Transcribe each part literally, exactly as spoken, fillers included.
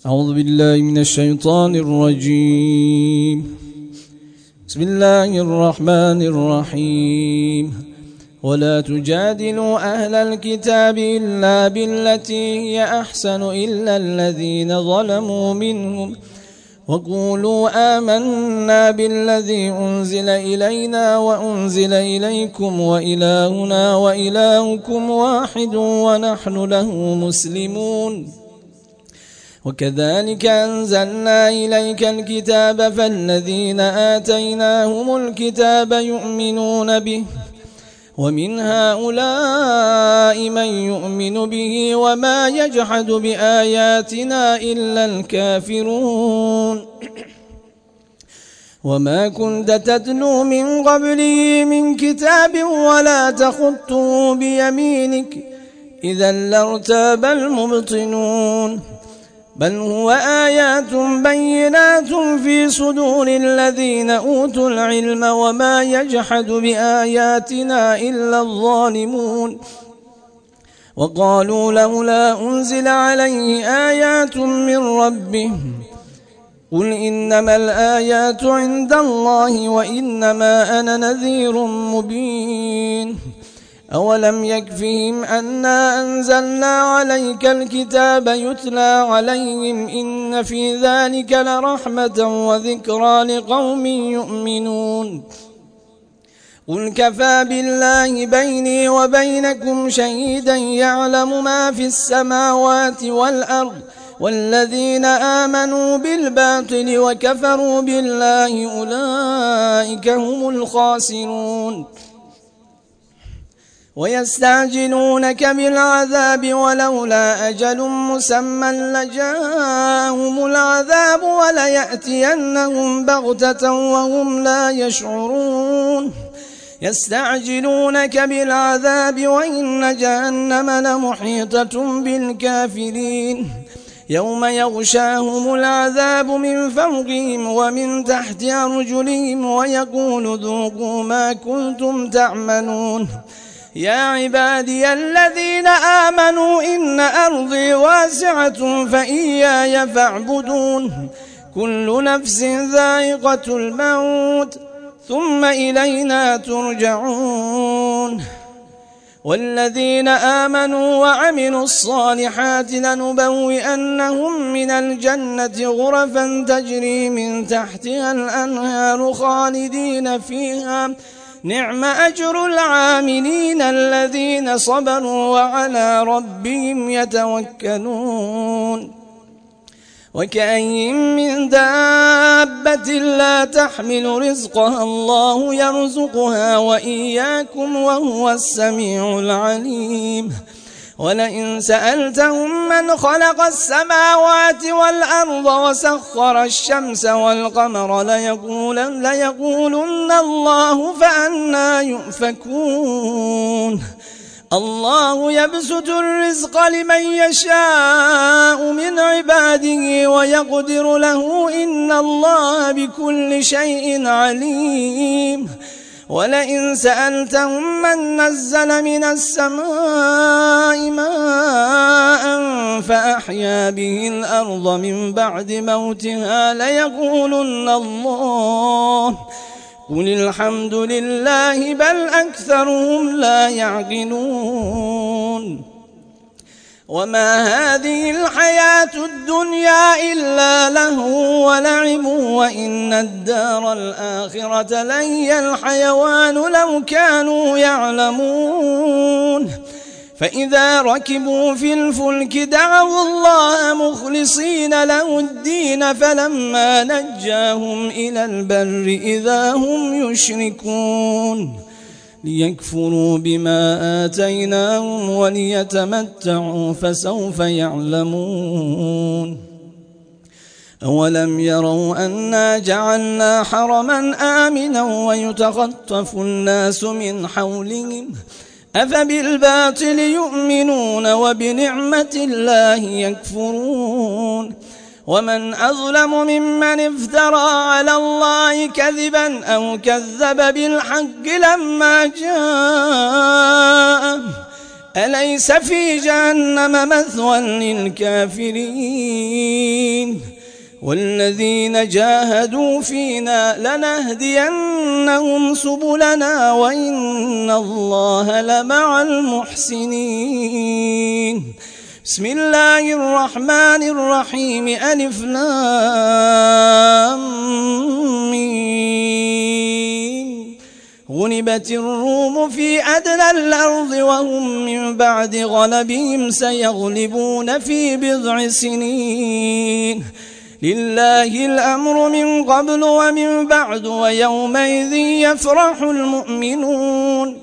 أعوذ بالله من الشيطان الرجيم. بسم الله الرحمن الرحيم. ولا تجادلوا أهل الكتاب إلا بالتي هي أحسن إلا الذين ظلموا منهم وقولوا آمنا بالذي أنزل إلينا وأنزل إليكم وإلهنا وإلهكم واحد ونحن له مسلمون. وكذلك أنزلنا إليك الكتاب فالذين آتيناهم الكتاب يؤمنون به ومن هؤلاء من يؤمن به وما يجحد بآياتنا إلا الكافرون. وما كنت تتلو من قبله من كتاب ولا تخطه بيمينك إذا لارتاب المبطلون بل هو آيات بينات في صدور الذين أوتوا العلم وما يجحد بآياتنا إلا الظالمون. وقالوا لولا أنزل عليه آيات من ربه قل إنما الآيات عند الله وإنما أنا نذير مبين. أولم يكفهم أنا أنزلنا عليك الكتاب يتلى عليهم إن في ذلك لرحمة وذكرى لقوم يؤمنون. قل كفى بالله بيني وبينكم شهيدا يعلم ما في السماوات والأرض والذين آمنوا بالباطل وكفروا بالله أولئك هم الخاسرون. ويستعجلونك بالعذاب ولولا أجل مسمى لجاءهم العذاب وليأتينهم بغتة وهم لا يشعرون. يستعجلونك بالعذاب وإن جهنم لمحيطة بالكافرين يوم يغشاهم العذاب من فوقهم ومن تحت أرجلهم ويقول ذوقوا ما كنتم تعملون. يا عبادي الذين آمنوا إن أرضي واسعة فإياي فاعبدون. كل نفس ذائقة الموت ثم إلينا ترجعون. والذين آمنوا وعملوا الصالحات لنبوئنهم من الجنة غرفا تجري من تحتها الأنهار خالدين فيها نعم أجر العاملين الذين صبروا وعلى ربهم يتوكلون. وكأين من دابة لا تحمل رزقها الله يرزقها وإياكم وهو السميع العليم. ولئن سألتهم من خلق السماوات والأرض وسخر الشمس والقمر ليقولن, ليقولن الله فأنى يؤفكون. الله يبسط الرزق لمن يشاء من عباده ويقدر له إن الله بكل شيء عليم. ولئن سألتهم من نزل من السماء ماء فأحيا به الأرض من بعد موتها ليقولن الله قل الحمد لله بل أكثرهم لا يعقلون. وما هذه الحياة الدنيا إلا لهو ولعب وإن الدار الآخرة لهي الحيوان لو كانوا يعلمون. فإذا ركبوا في الفلك دعوا الله مخلصين له الدين فلما نجاهم إلى البر إذا هم يشركون ليكفروا بما آتيناهم وليتمتعوا فسوف يعلمون. أولم يروا أنا جعلنا حرما آمنا ويتخطف الناس من حولهم أفبالباطل يؤمنون وبنعمة الله يكفرون. ومن أظلم ممن افترى على الله كذبا أو كذب بالحق لما جاءه أليس في جهنم مثوى للكافرين والذين جاهدوا فينا لنهدينهم سبلنا وإن الله لمع المحسنين. بسم الله الرحمن الرحيم. ألف لام ميم. غلبت الروم في أدنى الأرض وهم من بعد غلبهم سيغلبون في بضع سنين. لله الأمر من قبل ومن بعد ويومئذ يفرح المؤمنون.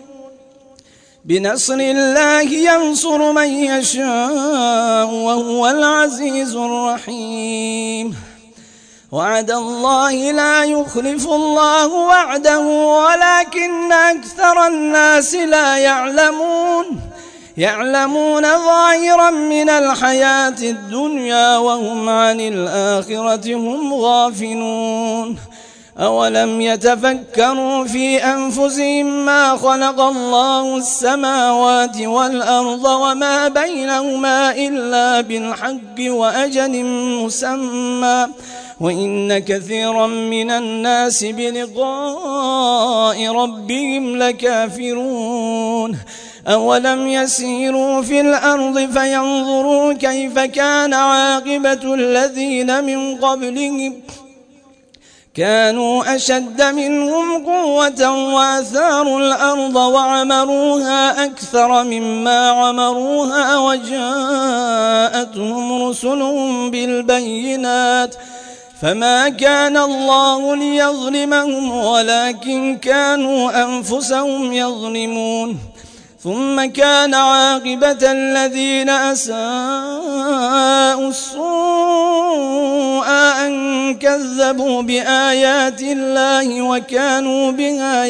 بنصر الله ينصر من يشاء وهو العزيز الرحيم. وعد الله لا يخلف الله وعده ولكن أكثر الناس لا يعلمون. يعلمون ظاهرا من الحياة الدنيا وهم عن الآخرة هم غافلون. أولم يتفكروا في أنفسهم ما خلق الله السماوات والأرض وما بينهما إلا بالحق وأجل مسمى وإن كثيرا من الناس بلقاء ربهم لكافرون. أولم يسيروا في الأرض فينظروا كيف كان عاقبة الذين من قبلهم كانوا أشد منهم قوة وآثاروا الأرض وعمروها أكثر مما عمروها وجاءتهم رسلهم بالبينات فما كان الله ليظلمهم ولكن كانوا أنفسهم يظلمون. ثم كان عاقبة الذين أساءوا السوء أن كذبوا بآيات الله وكانوا بها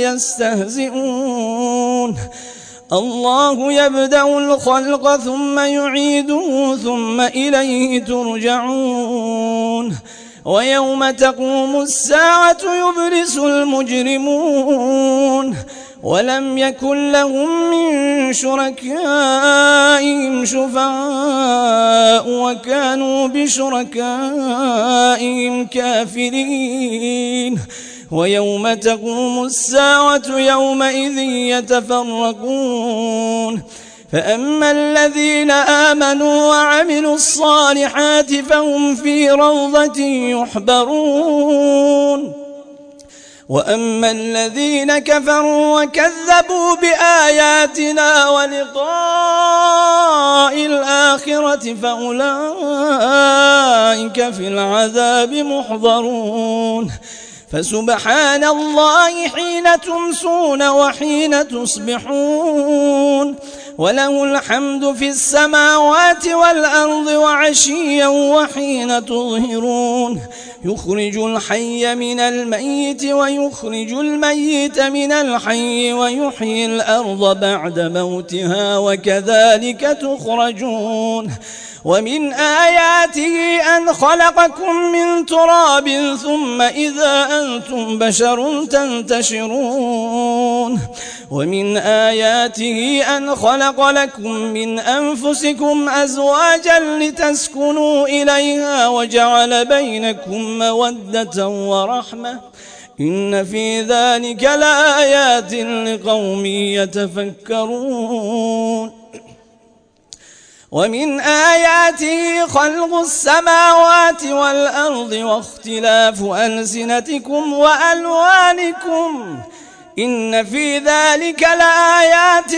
يستهزئون. الله يبدأ الخلق ثم يعيده ثم إليه ترجعون. ويوم تقوم الساعة يبلس المجرمون ولم يكن لهم من شركائهم شفعاء وكانوا بشركائهم كافرين. ويوم تقوم الساعة يومئذ يتفرقون. فأما الذين آمنوا وعملوا الصالحات فهم في روضة يحبرون. وأما الذين كفروا وكذبوا بآياتنا ولقاء الآخرة فأولئك في العذاب محضرون. فسبحان الله حين تمسون وحين تصبحون وله الحمد في السماوات والأرض وعشيا وحين تظهرون. يخرج الحي من الميت ويخرج الميت من الحي ويحيي الأرض بعد موتها وكذلك تخرجون. ومن آياته أن خلقكم من تراب ثم إذا أنتم بشر تنتشرون. ومن آياته أن خلق لكم من أنفسكم أزواجا لتسكنوا إليها وجعل بينكم مودة ورحمة إن في ذلك لآيات لقوم يتفكرون. ومن آياته خلق السماوات والأرض واختلاف ألسنتكم وألوانكم إن في ذلك لآيات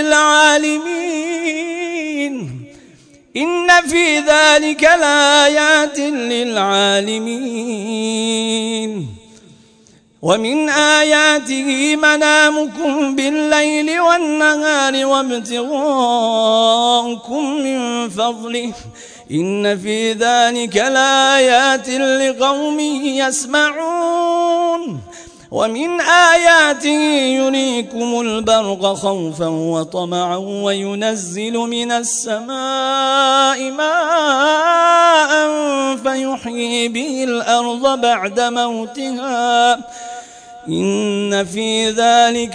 للعالمين إن في ذلك لآيات للعالمين. ومن آياته منامكم بالليل والنهار وابتغاؤكم من فضله إن في ذلك لآيات لقوم يسمعون. ومن آياته يريكم البرق خوفا وطمعا وينزل من السماء ماء فيحيي به الأرض بعد موتها إن في ذلك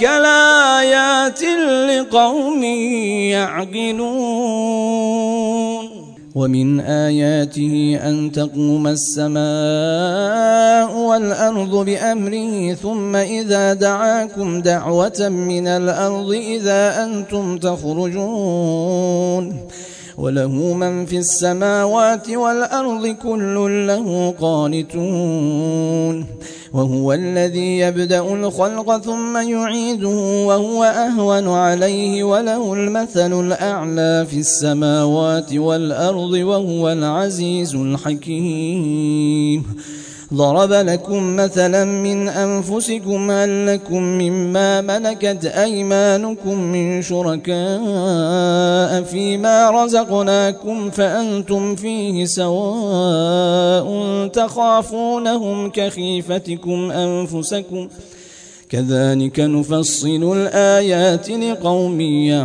لآيات لقوم يعقلون. ومن آياته أن تقوم السماء والأرض بأمره ثم إذا دعاكم دعوة من الأرض إذا أنتم تخرجون وله من في السماوات والأرض كل له قانتون وهو الذي يبدأ الخلق ثم يعيده وهو أهون عليه وله المثل الأعلى في السماوات والأرض وهو العزيز الحكيم ضرب لكم مثلا من أنفسكم هل لكم مما ملكت أيمانكم من شركاء فيما رزقناكم فأنتم فيه سواء تخافونهم كخيفتكم أنفسكم كذلك نفصل الآيات لقوم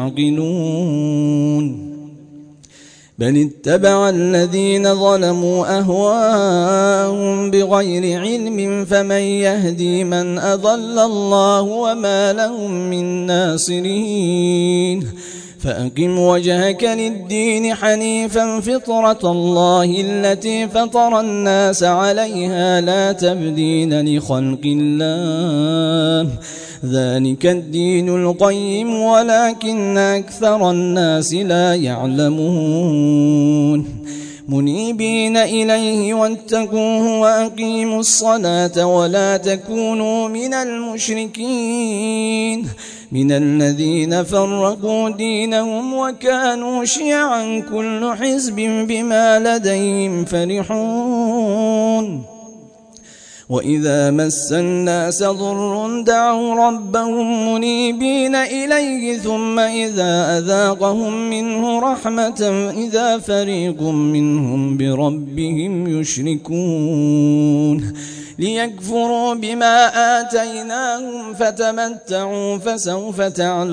يعقلون بل اتبع الذين ظلموا أهواءهم بغير علم فمن يهدي من أضل الله وما لهم من ناصرين فأقم وجهك للدين حنيفا فطرة الله التي فطر الناس عليها لا تبديل لخلق الله ذلك الدين القيم ولكن أكثر الناس لا يعلمون منيبين إليه واتقوه وأقيموا الصلاة ولا تكونوا من المشركين من الذين فرقوا دينهم وكانوا شيعا كل حزب بما لديهم فرحون وإذا مس الناس ضر دعوا ربهم منيبين إليه ثم إذا أذاقهم منه رحمة إذا فريق منهم بربهم يشركون ليكفروا بما آتيناهم فتمتعوا فسوف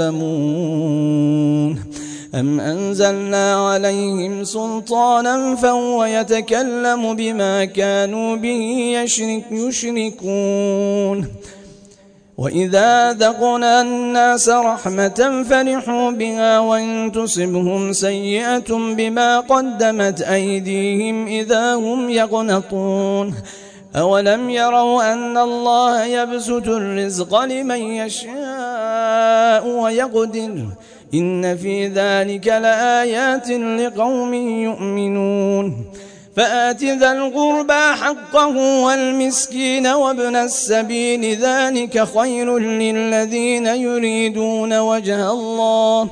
تعلمون أم أنزلنا عليهم سلطانا فهو يتكلم بما كانوا به يشرك يشركون وإذا ذقنا الناس رحمة فرحوا بها وإن تصبهم سيئة بما قدمت أيديهم إذا هم يقنطون أولم يروا أن الله يبسط الرزق لمن يشاء ويقدر إن في ذلك لآيات لقوم يؤمنون فآت ذا القربى حقه والمسكين وابن السبيل ذلك خير للذين يريدون وجه الله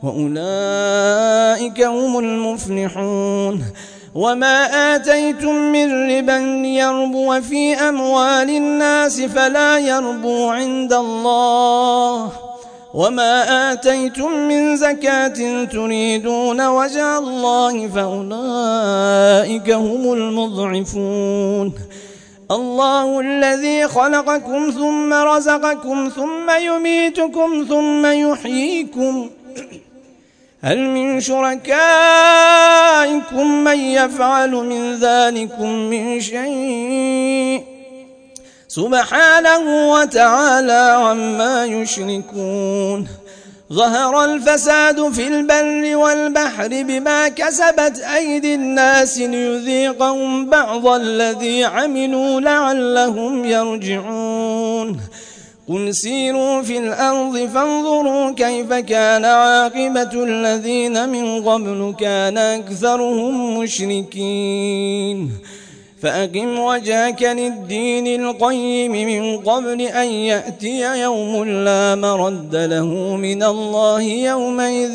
وأولئك هم المفلحون وما آتيتم من ربا يربو في أموال الناس فلا يربو عند الله وما آتيتم من زكاة تريدون وجه الله فأولئك هم المضعفون الله الذي خلقكم ثم رزقكم ثم يميتكم ثم يحييكم هل من شركائكم من يفعل من ذلكم من شيء سبحانه وتعالى عما يشركون ظهر الفساد في البر والبحر بما كسبت أيدي الناس ليذيقهم بعض الذي عملوا لعلهم يرجعون قل سيروا في الأرض فانظروا كيف كان عاقبة الذين من قبل كان أكثرهم مشركين فأقم وجهك للدين القيم من قبل أن يأتي يوم لا مرد له من الله يومئذ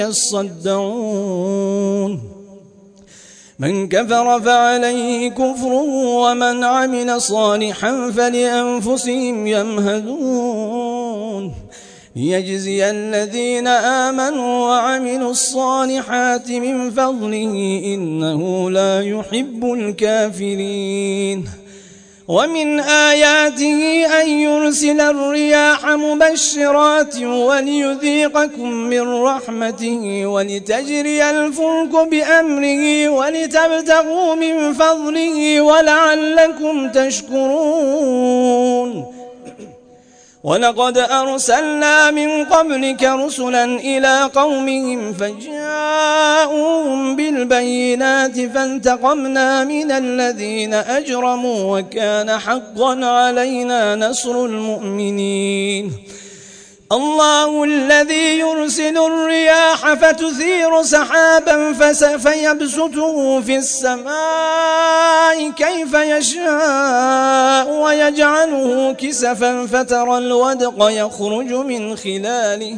يصدعون من كفر فعليه كفره ومن عمل صالحا فلأنفسهم يمهدون ليجزي الذين آمنوا وعملوا الصالحات من فضله إنه لا يحب الكافرين ومن آياته أن يرسل الرياح مبشرات وليذيقكم من رحمته ولتجري الفلك بأمره ولتبتغوا من فضله ولعلكم تشكرون ولقد أرسلنا من قبلك رسلا إلى قومهم فجاءوهم بالبينات فانتقمنا من الذين أجرموا وكان حقا علينا نصر المؤمنين الله الذي يرسل الرياح فتثير سحابا فيبسطه في السماء كيف يشاء ويجعله كسفا فترى الودق يخرج من خلاله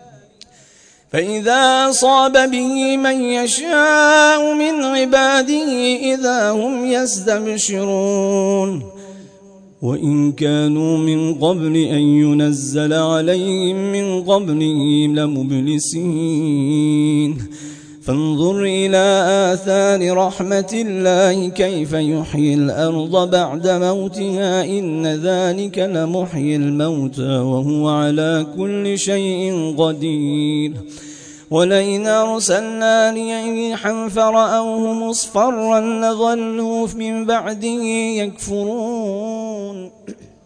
فإذا أصاب به من يشاء من عباده إذا هم يستبشرون وإن كانوا من قبل أن ينزل عليهم من قبله لمبلسين فانظر إلى آثار رحمة الله كيف يحيي الأرض بعد موتها إن ذلك لمحيي الموتى وهو على كل شيء قدير ولئن أرسلنا ريحا فرأوه مصفرا لظلوا من بعده يكفرون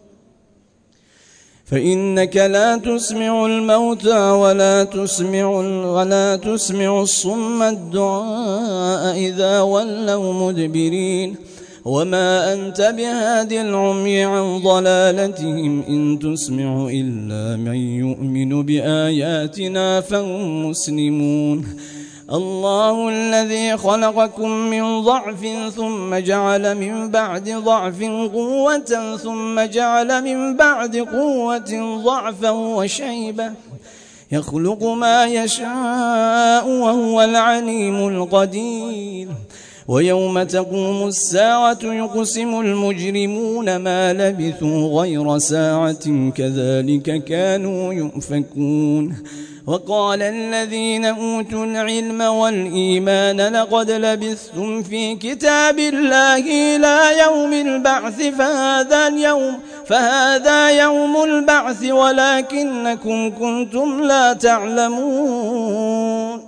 فإنك لا تسمع الموتى ولا تسمع, ولا تسمع الصم الدعاء إذا ولوا مدبرين وما أنت بهاد العمي عن ضلالتهم إن تسمع إلا من يؤمن بآياتنا فهم مسلمون الله الذي خلقكم من ضعف ثم جعل من بعد ضعف قوة ثم جعل من بعد قوة ضعفا وشيبة يخلق ما يشاء وهو العليم القدير ويوم تقوم الساعة يقسم المجرمون ما لبثوا غير ساعة كذلك كانوا يؤفكون وقال الذين أوتوا العلم والإيمان لقد لبثتم في كتاب الله إلى يوم البعث فهذا اليوم فهذا يوم البعث ولكنكم كنتم لا تعلمون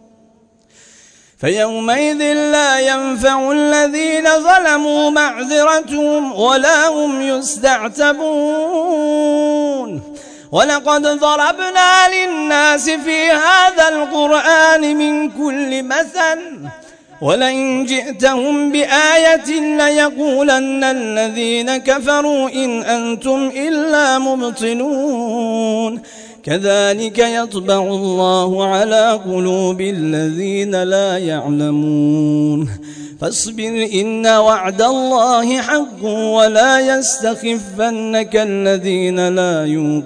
فيومئذ لا ينفع الذين ظلموا معذرتهم ولا هم يستعتبون ولقد ضربنا للناس في هذا القرآن من كل مثل ولئن جئتهم بآية ليقولن الذين كفروا إن أنتم إلا مبطلون كذلك يطبع الله على قلوب الذين لا يعلمون فاصبر إن وعد الله حق ولا يستخفنك الذين لا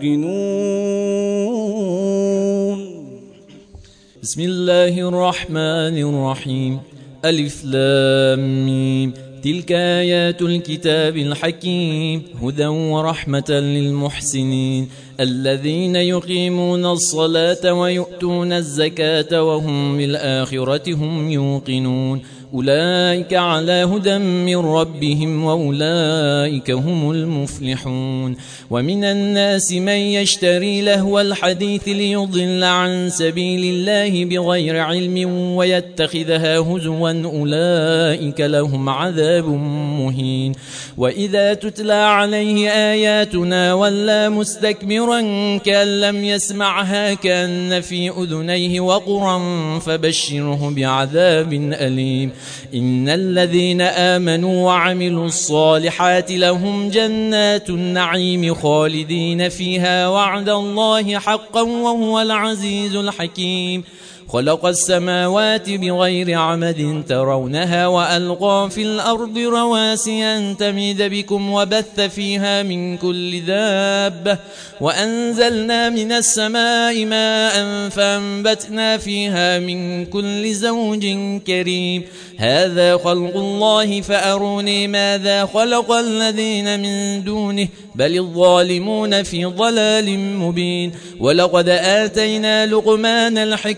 يوقنون بسم الله الرحمن الرحيم ألف لام ميم تلك آيات الكتاب الحكيم هدى ورحمة للمحسنين الذين يقيمون الصلاة ويؤتون الزكاة وهم بالآخرة هم يوقنون أولئك على هدى من ربهم وأولئك هم المفلحون ومن الناس من يشتري لهو الحديث ليضل عن سبيل الله بغير علم ويتخذها هزوا أولئك لهم عذاب مهين وإذا تتلى عليه آياتنا ولى مستكبرا كأن لم يسمعها كأن في أذنيه وقرا فبشره بعذاب أليم إن الذين آمنوا وعملوا الصالحات لهم جنات النعيم خالدين فيها وعد الله حقا وهو العزيز الحكيم خلق السماوات بغير عمد ترونها وألقى في الأرض رواسي أن تميد بكم وبث فيها من كل دابة وأنزلنا من السماء ماء فأنبتنا فيها من كل زوج كريم هذا خلق الله فأروني ماذا خلق الذين من دونه بل الظالمون في ضلال مبين ولقد آتينا لقمان الحكمة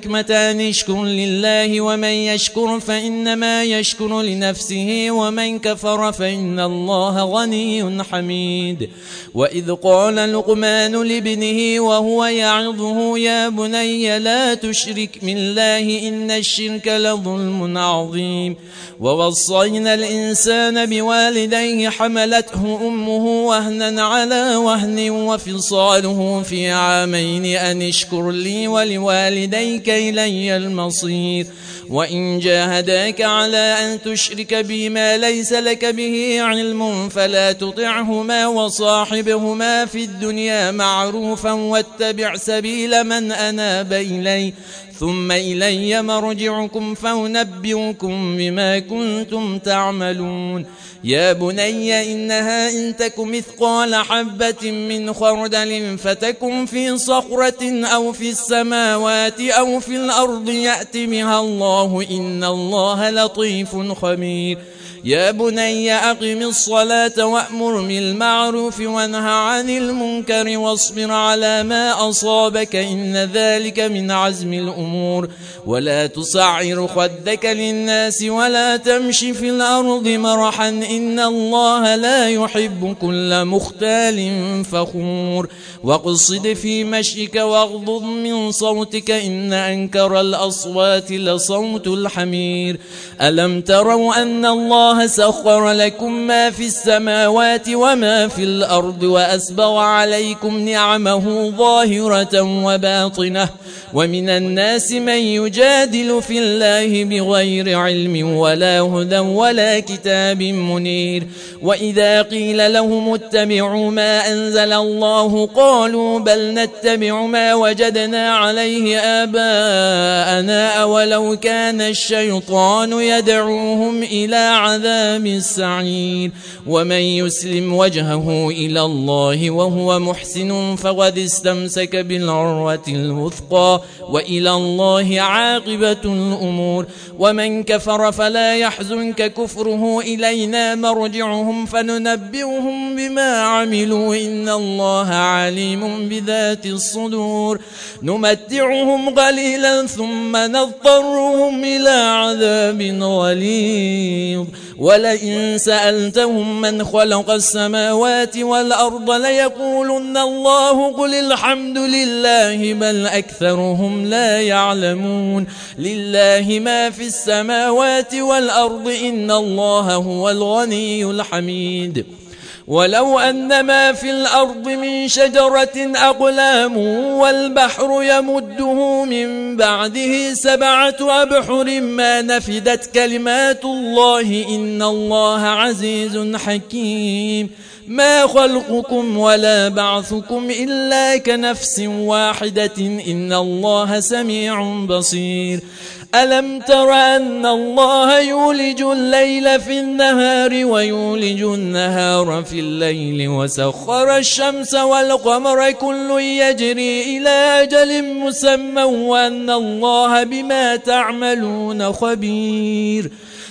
أن اشكر لله ومن يشكر فإنما يشكر لنفسه ومن كفر فإن الله غني حميد. وإذ قال لقمان لابنه وهو يعظه يا بني لا تشرك بالله إن الشرك لظلم عظيم. ووصينا الإنسان بوالديه حملته أمه وهنا على وهن وفصاله في عامين أن اشكر لي ولوالديك إلي المصير. وإن جاهداك على أن تشرك بي ما ليس لك به علم فلا تطعهما وصاحبهما في الدنيا معروفا واتبع سبيل من أناب إلي ثم إلي مرجعكم فأنبئكم بما كنتم تعملون. يا بني إنها إن تك مثقال حبة من خردل فتكن في صخرة أو في السماوات أو في الأرض يأت بها الله إن الله لطيف خبير. يا بني أقم الصلاة وأمر بالمعروف وانه عن المنكر واصبر على ما أصابك إن ذلك من عزم الأمور. ولا تصعر خدك للناس ولا تمشي في الأرض مرحا إن الله لا يحب كل مختال فخور. واقصد في مشيك واغضض من صوتك إن أنكر الأصوات لصوت الحمير. ألم تروا أن الله سخر لكم ما في السماوات وما في الأرض وأسبغ عليكم نعمه ظاهرة وباطنة ومن الناس من يجادل في الله بغير علم ولا هدى ولا كتاب منير. وإذا قيل لهم اتبعوا ما أنزل الله قالوا بل نتبع ما وجدنا عليه آباءنا أولو كان الشيطان يدعوهم إلى عذاب السعير. ومن يسلم وجهه إلى الله وهو محسن فقد استمسك بالعروة الوثقى وإلى الله عاقبة الأمور. ومن كفر فلا يحزنك كفره إلينا مرجعهم فننبئهم بما عملوا إن الله عليم بذات الصدور. نمتعهم قليلا ثم نضطرهم إلى عذاب غليظ. ولئن سألتهم من خلق السماوات والأرض ليقولن الله قل الحمد لله بل أكثرهم لا يعلمون. لله ما في السماوات والأرض إن الله هو الغني الحميد. ولو أن ما في الأرض من شجرة أقلام والبحر يمده من بعده سبعة أبحر ما نفدت كلمات الله إن الله عزيز حكيم. ما خلقكم ولا بعثكم إلا كنفس واحدة إن الله سميع بصير. ألم تر أن الله يولج الليل في النهار ويولج النهار في الليل وسخر الشمس والقمر كل يجري إلى أجل مسمى وأن الله بما تعملون خبير.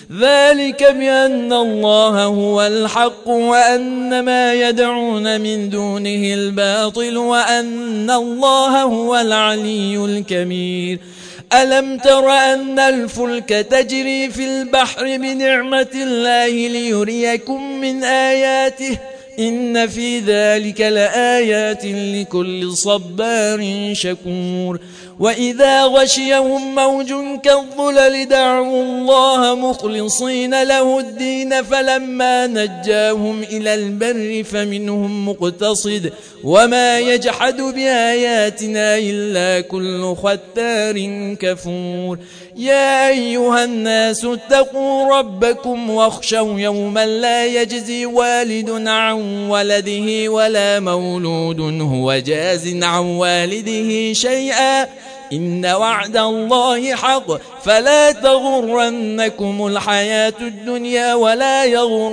ذلك بأن الله هو الحق وأن ما يدعون من دونه الباطل وأن الله هو العلي الكبير. ألم تر أن الفلك تجري في البحر بنعمة الله ليريكم من آياته إن في ذلك لآيات لكل صبار شكور. وإذا غشيهم موج كالظلل دعوا الله مخلصين له الدين فلما نجاهم إلى البر فمنهم مقتصد وما يجحد بآياتنا إلا كل ختار كفور. يا أيها الناس اتقوا ربكم واخشوا يوما لا يجزي والد عن ولده ولا مولود هو جاز عن والده شيئا إن وعد الله حق فلا تغرنكم الحياة الدنيا ولا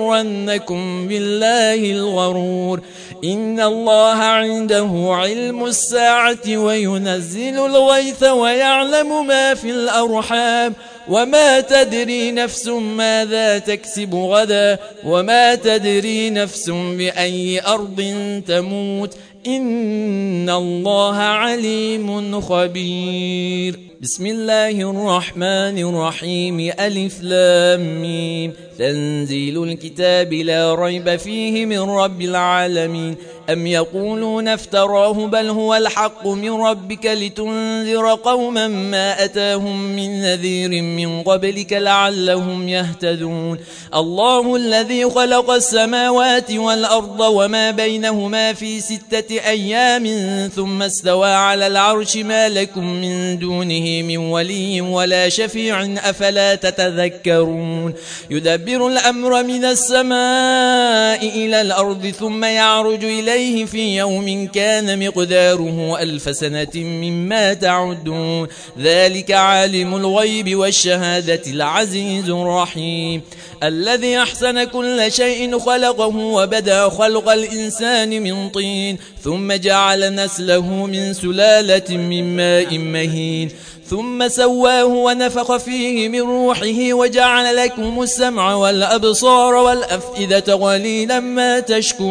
يغرنكم بالله الغرور. إن الله عنده علم الساعة وينزل الغيث ويعلم ما في الأرحام وما تدري نفس ماذا تكسب غدا وما تدري نفس بأي أرض تموت إن الله عليم خبير. بسم الله الرحمن الرحيم ألف لام ميم تنزيل الكتاب لا ريب فيه من رب العالمين أم يقولون افتراه بل هو الحق من ربك لتنذر قوما ما أتاهم من نذير من قبلك لعلهم يهتدون الله الذي خلق السماوات والأرض وما بينهما في ستة أيام ثم استوى على العرش ما لكم من دونه من ولي ولا شفيع أفلا تتذكرون يدبر الأمر من السماء إلى الأرض ثم يعرج إليه في يوم كان مقداره ألف سنة مما تعدون ذلك عالم الغيب والشهادة العزيز الرحيم الذي أحسن كل شيء خلقه وبدأ خلق الإنسان من طين ثم جعل نسله من سلالة من ماء مهين ثم سواه ونفخ فيه من روحه وجعل لكم السمع والأبصار والأفئدة قليلا ما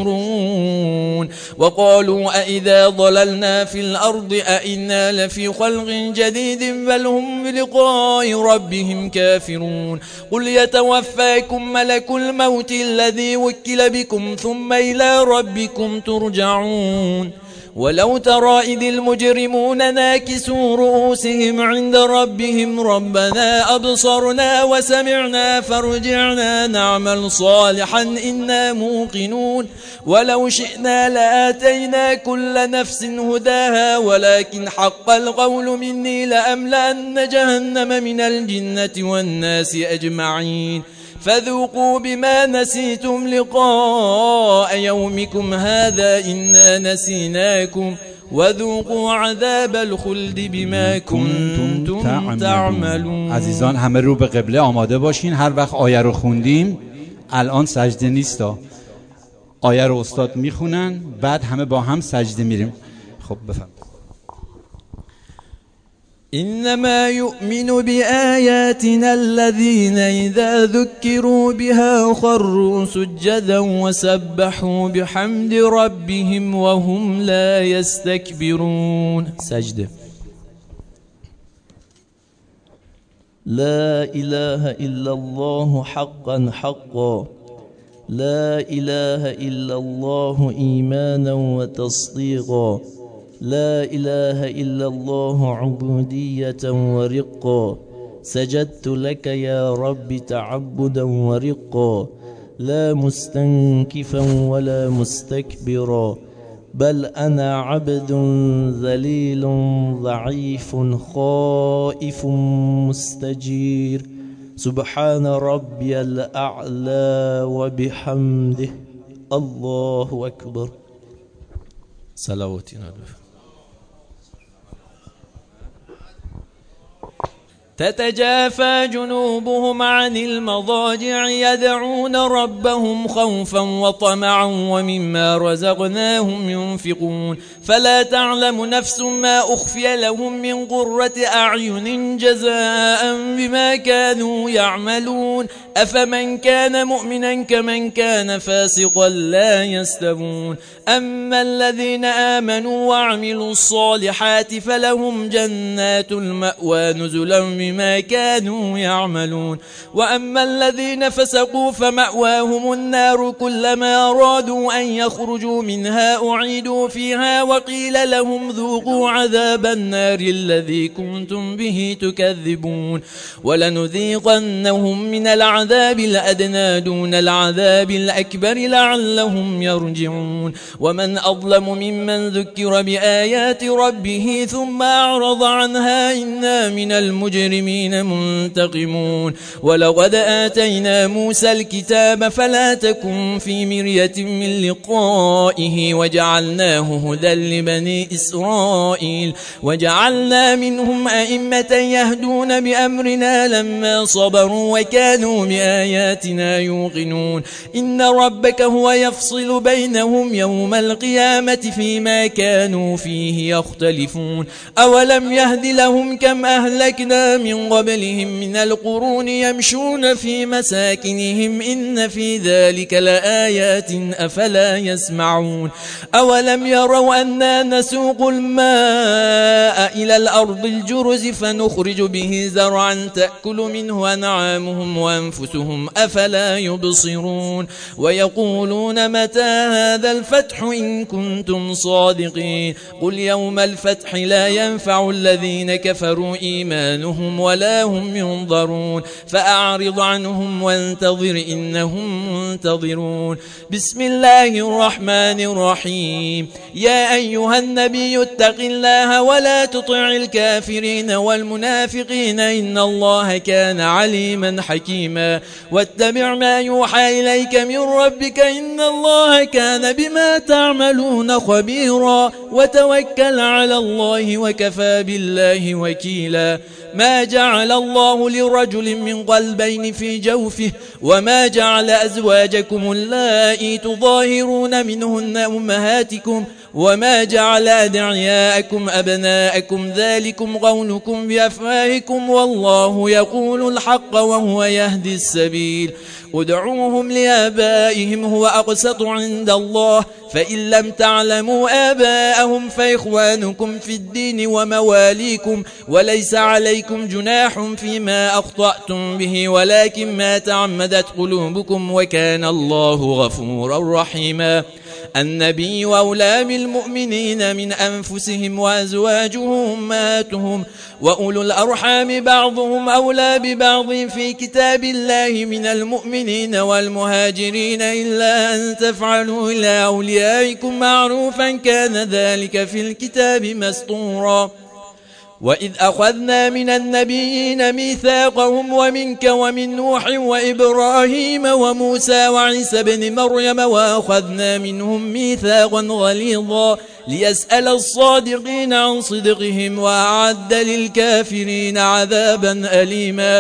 تشكرون وقالوا أئذا ضللنا في الأرض أئنا لفي خلق جديد بل هم بلقاء ربهم كافرون قل يتوفاكم ملك الموت الذي وكل بكم ثم إلى ربكم ترجعون ولو ترى إذ المجرمون ناكسوا رؤوسهم عند ربهم ربنا أبصرنا وسمعنا فارجعنا نعمل صالحا إنا موقنون ولو شئنا لآتينا كل نفس هداها ولكن حق القول مني لأملأن جهنم من الجنة والناس أجمعين فذوقوا بما نسيتم لقاء يومكم هذا إنا نسيناكم وذوقوا عذاب الخلد بما كنتم تعملون. عزیزان همه رو به قبله آماده باشین. هر وقت آیه رو خوندیم الان سجده نیستا، آیه رو استاد میخونن بعد همه با هم سجده میریم. خب بفهم. إنما يؤمن بآياتنا الذين إذا ذكروا بها خروا سجدا وسبحوا بحمد ربهم وهم لا يستكبرون. سجده. لا إله إلا الله حقا حقا لا إله إلا الله إيمانا وتصديقا لا إله إلا الله عبودية ورقا سجدت لك يا رب تعبدا ورقا لا مستنكفا ولا مستكبرا بل أنا عبد ذليل ضعيف خائف مستجير سبحان ربي الأعلى وبحمده الله أكبر. صلواتنا تتجافى جنوبهم عن المضاجع يدعون ربهم خوفا وطمعا ومما رزقناهم ينفقون فلا تعلم نفس ما أخفي لهم من قرة أعين جزاء بما كانوا يعملون أفمن كان مؤمنا كمن كان فاسقا لا يستوون أما الذين آمنوا وعملوا الصالحات فلهم جنات المأوى نزلا بما كانوا يعملون وأما الذين فسقوا فمأواهم النار كلما أرادوا أن يخرجوا منها أعيدوا فيها وقيل لهم ذوقوا عذاب النار الذي كنتم به تكذبون ولنذيقنهم من العذاب الأدنى دون العذاب الأكبر لعلهم يرجعون ومن أظلم ممن ذكر بآيات ربه ثم أعرض عنها إنا من المجرمين منتقمون ولقد آتينا موسى الكتاب فلا تكن في مرية من لقائه وجعلناه هدى لبني إسرائيل وجعلنا منهم أئمة يهدون بأمرنا لما صبروا وكانوا بآياتنا يوقنون إن ربك هو يفصل بينهم يوم القيامة فيما كانوا فيه يختلفون أولم يهد لهم كم أهلكنا من من قبلهم من القرون يمشون في مساكنهم إن في ذلك لآيات أفلا يسمعون أولم يروا أنا نسوق الماء إلى الأرض الجرز فنخرج به زرعا تأكل منه أنعامهم وأنفسهم أفلا يبصرون ويقولون متى هذا الفتح إن كنتم صادقين قل يوم الفتح لا ينفع الذين كفروا إيمانهم ولا هم ينظرون فأعرض عنهم وانتظر إنهم منتظرون بسم الله الرحمن الرحيم يا أيها النبي اتق الله ولا تطع الكافرين والمنافقين إن الله كان عليما حكيما واتبع ما يوحى إليك من ربك إن الله كان بما تعملون خبيرا وتوكل على الله وكفى بالله وكيلا ما جعل الله لرجل من قلبين في جوفه وما جعل أزواجكم اللائي تظاهرون منهن أمهاتكم وما جعل أدعياءكم أبناءكم ذلكم قولكم بأفواهكم والله يقول الحق وهو يهدي السبيل ادعوهم لآبائهم هو أقسط عند الله فإن لم تعلموا آباءهم فإخوانكم في الدين ومواليكم وليس عليكم جناح فيما أخطأتم به ولكن ما تعمدت قلوبكم وكان الله غفورا رحيما النبي أولى بالمؤمنين من أنفسهم وأزواجهم أمهاتهم وأولو الأرحام بعضهم أولى ببعض في كتاب الله من المؤمنين والمهاجرين إلا أن تفعلوا إلى أوليائكم معروفا كان ذلك في الكتاب مسطورا وإذ أخذنا من النبيين ميثاقهم ومنك ومن نوح وإبراهيم وموسى وعيسى بن مريم وأخذنا منهم ميثاقا غليظا ليسأل الصادقين عن صدقهم وأعد للكافرين عذابا أليما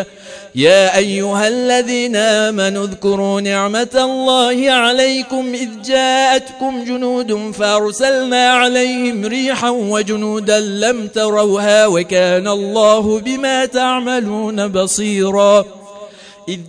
يا أيها الذين آمنوا اذكروا نعمة الله عليكم إذ جاءتكم جنود فأرسلنا عليهم ريحا وجنودا لم تروها وكان الله بما تعملون بصيرا إذ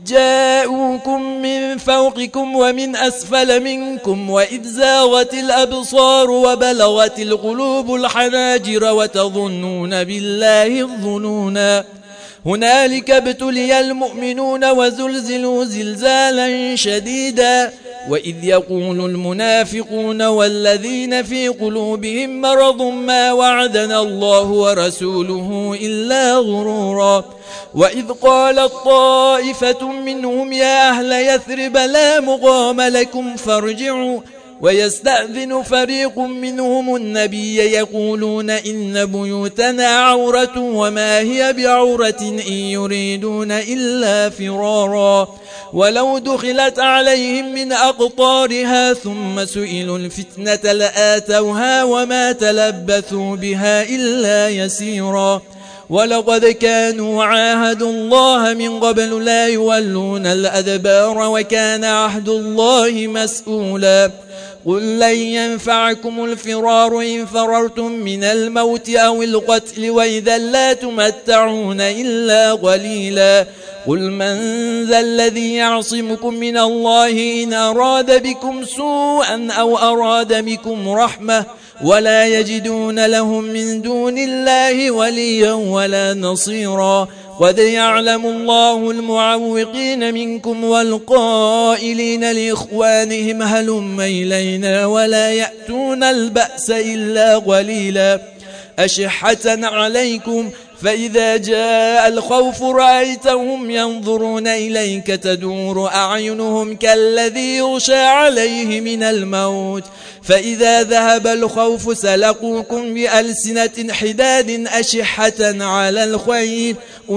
جاءوكم من فوقكم ومن أسفل منكم وإذ زاغت الأبصار وبلغت القلوب الحناجر وتظنون بالله الظنونا هنالك ابتلي المؤمنون وزلزلوا زلزالا شديدا وإذ يقول المنافقون والذين في قلوبهم مرض ما وعدنا الله ورسوله إلا غرورا وإذ قالت طائفة منهم يا أهل يثرب لا مقام لكم فارجعوا ويستأذن فريق منهم النبي يقولون إن بيوتنا عورة وما هي بعورة إن يريدون إلا فرارا ولو دخلت عليهم من أقطارها ثم سئلوا الفتنة لآتوها وما تلبثوا بها إلا يسيرا ولقد كانوا عاهدوا الله من قبل لا يولون الأدبار وكان عهد الله مسؤولا قل لن ينفعكم الفرار إن فررتم من الموت أو القتل وإذا لا تمتعون إلا قليلا قل من ذا الذي يعصمكم من الله إن أراد بكم سوءا أو أراد بكم رحمة ولا يجدون لهم من دون الله وليا ولا نصيرا قد يعلم الله المعوقين منكم والقائلين لإخوانهم هلم إلينا ولا يأتون البأس إلا قليلا أشحة عليكم فإذا جاء الخوف رأيتهم ينظرون إليك تدور أعينهم كالذي يغشى عليه من الموت فإذا ذهب الخوف سلقوكم بألسنة حداد أشحة على الخير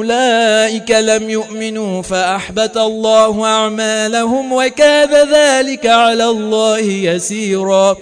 أولئك لم يؤمنوا فأحبط الله أعمالهم وكان ذلك على الله يسيرا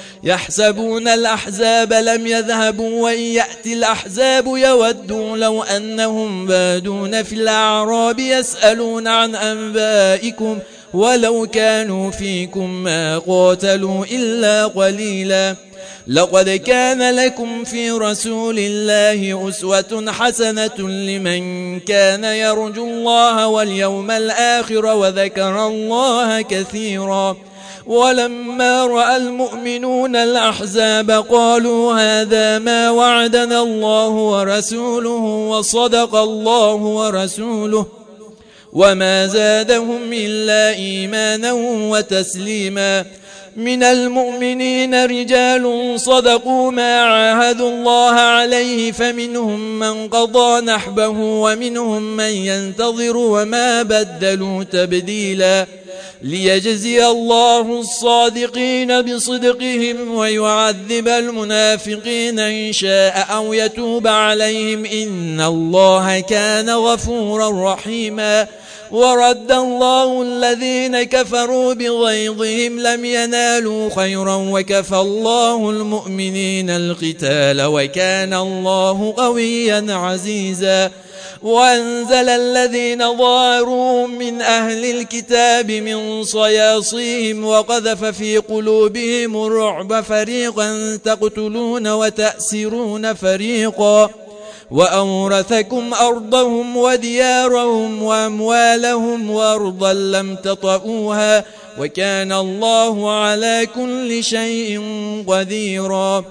يحسبون الأحزاب لم يذهبوا وإن يأتي الأحزاب يودوا لو أنهم بادون في الأعراب يسألون عن أنبائكم ولو كانوا فيكم ما قاتلوا إلا قليلا لقد كان لكم في رسول الله أسوة حسنة لمن كان يرجو الله واليوم الآخر وذكر الله كثيرا. ولما رأى المؤمنون الأحزاب قالوا هذا ما وعدنا الله ورسوله وصدق الله ورسوله وما زادهم إلا إيمانا وتسليما. من المؤمنين رجال صدقوا ما عاهدوا الله عليه فمنهم من قضى نحبه ومنهم من ينتظر وما بدلوا تبديلا. ليجزي الله الصادقين بصدقهم ويعذب المنافقين إن شاء أو يتوب عليهم إن الله كان غفورا رحيما. ورد الله الذين كفروا بغيظهم لم ينالوا خيرا وكفى الله المؤمنين القتال وكان الله قويا عزيزا. وأنزل الذين ظاهروهم من أهل الكتاب من صياصيهم وقذف في قلوبهم الرعب فريقا تقتلون وتأسرون فريقا وأورثكم أرضهم وديارهم وأموالهم وأرضا لم تطئوها وكان الله على كل شيء قديرا.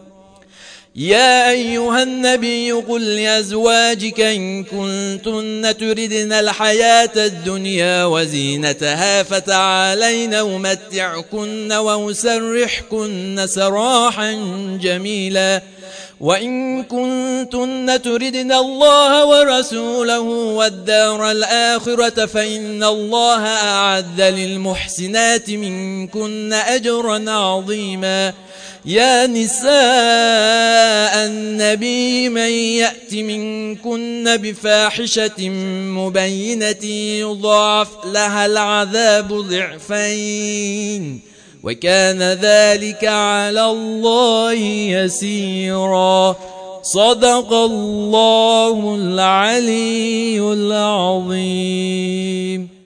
يا أيها النبي قل لأزواجك إن كنتن تردن الحياة الدنيا وزينتها فتعالين أمتعكن وأسرحكن سراحا جميلا. وإن كنتن تردن الله ورسوله والدار الآخرة فإن الله أعد للمحسنات منكن أجرا عظيما. يا نساء النبي من يأت منكن بفاحشة مبينة يضاعف لها العذاب ضعفين وكان ذلك على الله يسيرا. صدق الله العلي العظيم.